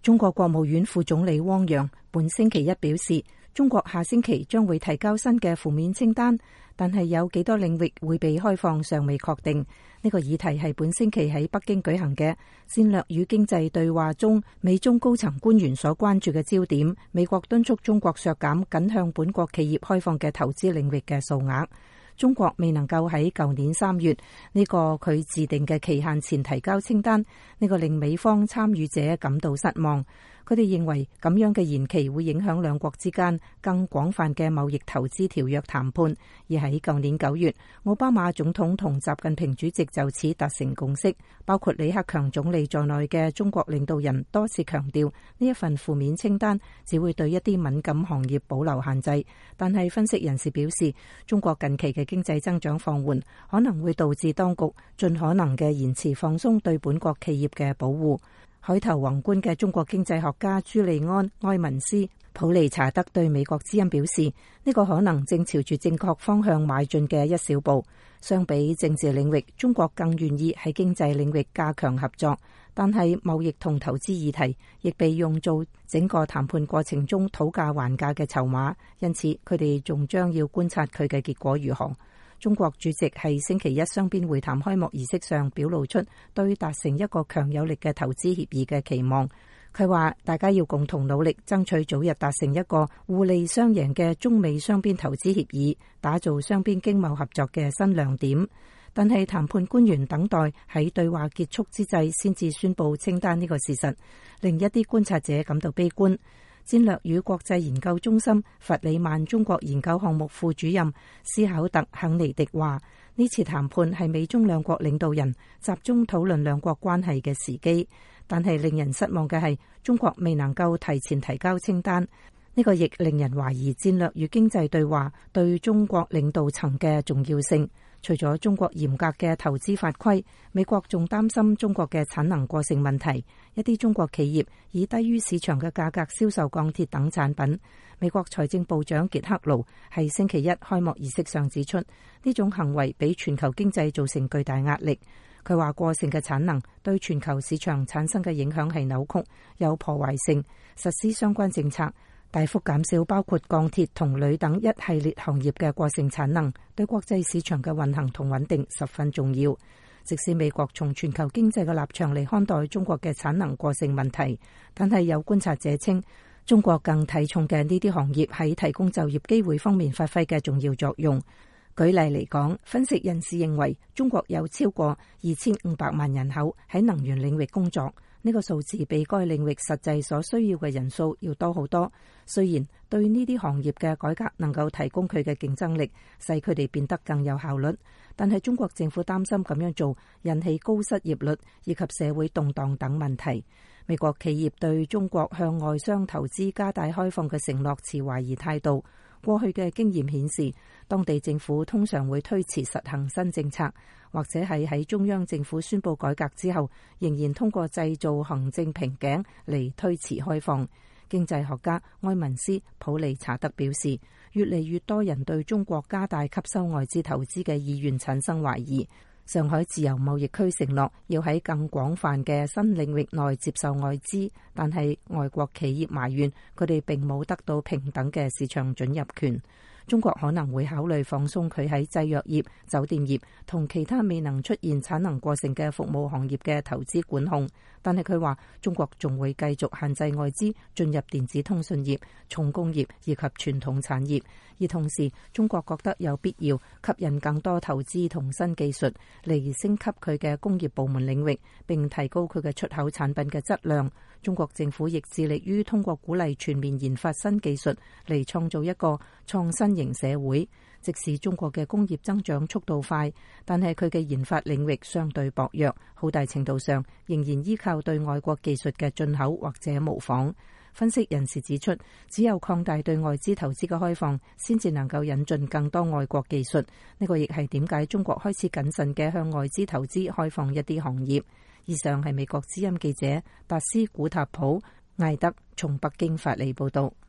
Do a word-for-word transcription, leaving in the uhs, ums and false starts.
中國國務院副總理汪洋本星期一表示，中國下星期將會提交新嘅負面清單，但係有幾多領域會被開放尚未確定。呢個議題係本星期喺北京舉行嘅戰略與經濟對話中，美中高層官員所關注嘅焦點。美國敦促中國削減僅向本國企業開放嘅投資領域嘅數額。中國未能夠喺舊年三月呢個佢自定嘅期限前提交清單，呢個令美方參與者感到失望。佢哋認為咁樣嘅延期會影響兩國之間更廣泛嘅貿易投資條約談判。而喺舊年九月，奧巴馬總統同習近平主席就此達成共識，包括李克強總理在內嘅中國領導人多次強調，呢一份負面清單只會對一啲敏感行業保留限制。但係分析人士表示，中國近期嘅經濟增長放緩，可能會導致當局盡可能嘅延遲放鬆對本國企業嘅保護。海頭宏觀嘅中國經濟學家朱利安·埃文斯普利查德對美國之音表示，呢個可能正朝住正確方向邁進嘅一小步。相比政治領域，中國更願意喺經濟領域加強合作，但係貿易同投資議題亦被用做整個談判過程中討價還價嘅籌碼，因此佢哋仲將要觀察佢嘅結果如何。中國主席喺星期一雙邊會談開幕儀式上表露出對達成一個強有力嘅投資協議嘅期望。佢話大家要共同努力，爭取早日達成一個互利雙贏嘅中美雙邊投資協議，打造雙邊經貿合作嘅新亮點。但係談判官員等待喺對話結束之際先至宣布清單呢個事實，令一啲觀察者感到悲觀。戰略與國際研究中心弗里曼中國研究項目副主任斯考特肯尼迪話，呢次談判係美中兩國領導人集中討論兩國關係嘅時機，但係令人失望嘅係中國未能夠提前提交清單。呢個亦令人懷疑戰略與經濟對話對中國領導層嘅重要性。除咗中國嚴格嘅投資法規，美國仲擔心中國嘅產能過剩問題。一啲中國企業以低於市場嘅價格銷售鋼鐵等產品。美國財政部長傑克盧喺星期一開幕儀式上指出，呢種行為俾全球經濟造成巨大壓力。佢話過剩嘅產能對全球市場產生嘅影響係扭曲、有破壞性。實施相關政策，大幅減少包括鋼鐵同鋁等一系列行業嘅過剩產能，對國際市場嘅運行同穩定十分重要。即使美國從全球經濟嘅立場嚟看待中國嘅產能過剩問題，但係有觀察者稱，中國更睇重嘅呢啲行業喺提供就業機會方面發揮嘅重要作用。舉例嚟講，分析人士認為中國有超過二千五百萬人口喺能源領域工作。呢個數字比該領域實際所需要嘅人數要多好多。雖然對呢啲行業嘅改革能夠提供佢嘅競爭力，使佢哋變得更有效率，但係中國政府擔心咁樣做引起高失業率以及社會動盪等問題。美國企業對中國向外商投資加大開放嘅承諾持懷疑態度。過去嘅經驗顯示，當地政府通常會推遲實行新政策，或者係喺中央政府宣布改革之後，仍然通過製造行政瓶頸嚟推遲開放。經濟學家埃文斯普利查德表示，越嚟越多人對中國加大吸收外資投資嘅意願產生懷疑。上海自由貿易區承諾要喺更廣泛嘅新領域內接受外資，但係外國企業埋怨佢哋並冇得到平等嘅市場准入權。中國可能會考慮放鬆佢喺製藥業、酒店業同其他未能出現產能過剩嘅服務行業嘅投資管控，但係佢話中國仲會繼續限制外資進入電子通訊業、重工業以及傳統產業。而同時，中國覺得有必要吸引更多投資同新技術嚟升級佢嘅工業部門領域，並提高佢嘅出口產品嘅質量。中國政府亦致力於通過鼓勵全面研發新技術嚟創造一個創新型社會。即使中國嘅工業增長速度快，但係佢嘅研發領域相對薄弱，好大程度上仍然依靠對外國技術嘅進口或者模仿。分析人士指出，只有擴大對外資投資嘅開放，先至能夠引進更多外國技術。呢個亦係點解中國開始謹慎嘅向外資投資開放一啲行業。以上係美國之音記者達斯古塔普艾德從北京發嚟報道。